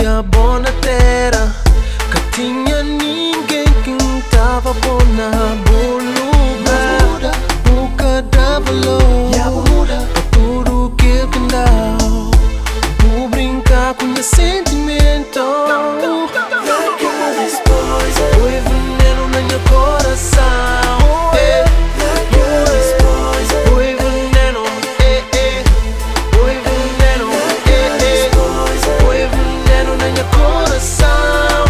a bona terra que tinha ninguém que tava bona boluda. Boca da valor pra tudo que ele tem dado. Vou brincar com meu sentimento. Foi veneno na minha coração. Foi veneno, foi veneno, foi veneno na minha coração.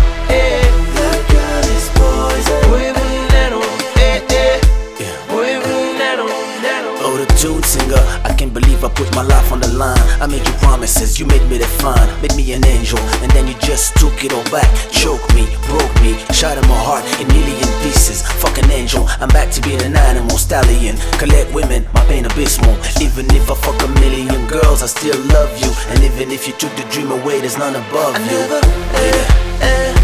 Foi veneno, foi veneno. Oh, the dude singer, I can't believe I put my life on the line. I made you promises, you made me that fine, made me an angel, and then you just took it all back. Choked me, broke me, shattered my heart in million pieces. Fucking angel, I'm back to being an animal stallion. Collect women, my pain abysmal. Even if I fuck a million girls, I still love you. And even if you took the dream away, there's none above you. I never